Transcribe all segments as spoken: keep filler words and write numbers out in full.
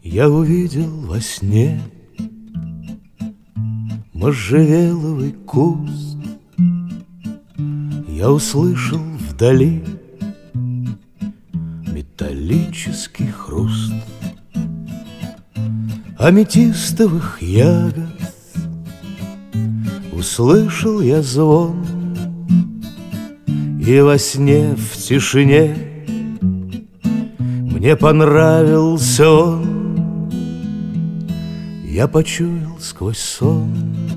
Я увидел во сне можжевеловый куст. Я услышал вдали металлический хруст аметистовых ягод. Услышал я звон, и во сне в тишине мне понравился он. Я почуял сквозь сон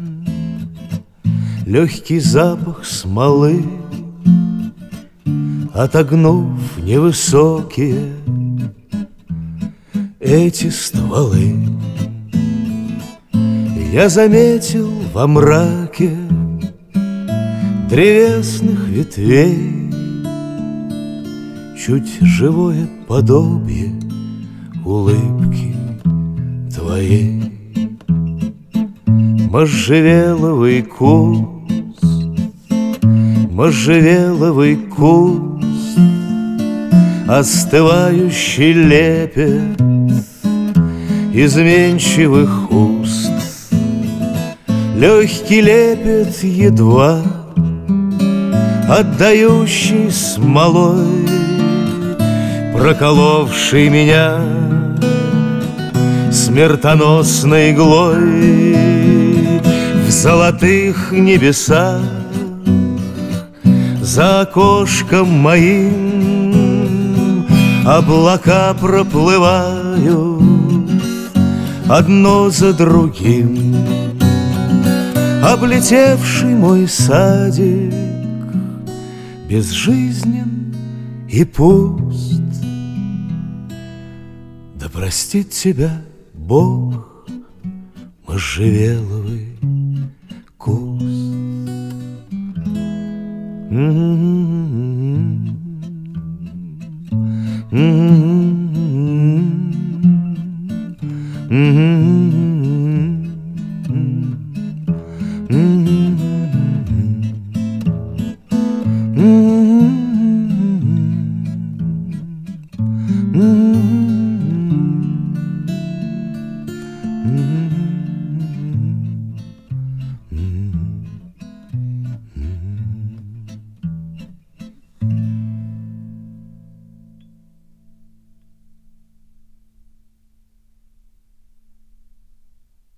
легкий запах смолы, отогнув невысокие эти стволы. Я заметил во мраке древесных ветвей чуть живое подобие улыбки твоей. Можжевеловый куст, можжевеловый куст, остывающий лепет изменчивых уст. Легкий лепет едва отдающий смолой, проколовший меня смертоносной иглой. В золотых небесах за окошком моим облака проплывают одно за другим. Облетевший мой садик безжизнен и пуст. Да простит тебя Бог, можжевеловый куст. Mm-hmm.